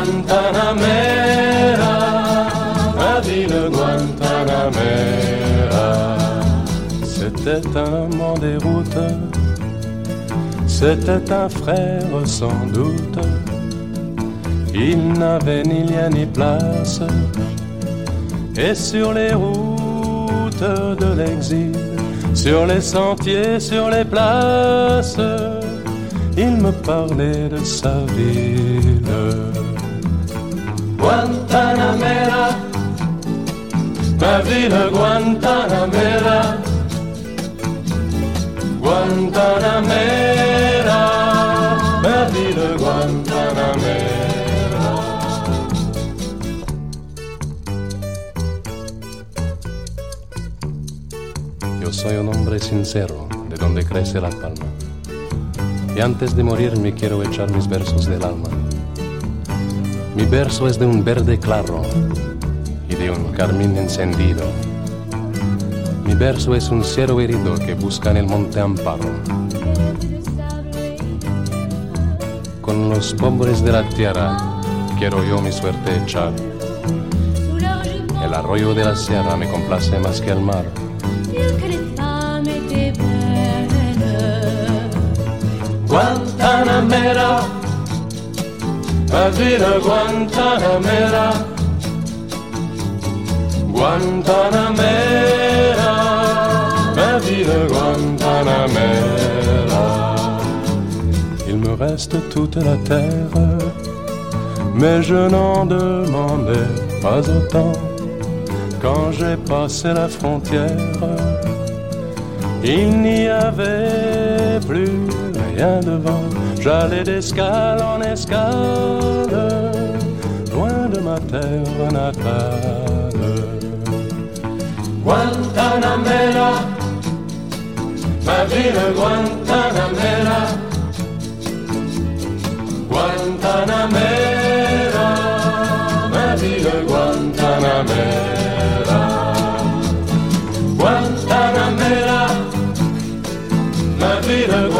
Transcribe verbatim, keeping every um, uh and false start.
Guantanamera, ma ville Guantanamera. C'était un amant des routes, c'était un frère sans doute. Il n'avait ni lien ni place, et sur les routes de l'exil, sur les sentiers, sur les places, il me parlait de sa ville. Guantanamera, ma ville Guantanamera, Guantanamera, ma ville Guantanamera. Yo soy un hombre sincero, de donde crece la palma. Y antes de morir me quiero echar mis versos del alma. Mi verso es de un verde claro y de un carmín encendido. Mi verso es un cielo herido que busca en el monte amparo. Con los pobres de la tierra quiero yo mi suerte echar. El arroyo de la sierra me complace más que el mar. Guantanamera, ma ville Guantanamera, Guantanamera, ma ville Guantanamera. Il me reste toute la terre, mais je n'en demandais pas autant. Quand j'ai passé la frontière, il n'y avait plus rien devant. J'allais d'escale en escale, loin de ma terre natale. Guantanamera, ma ville Guantanamera, Guantanamera, ma ville Guantanamera, Guantanamera, ma ville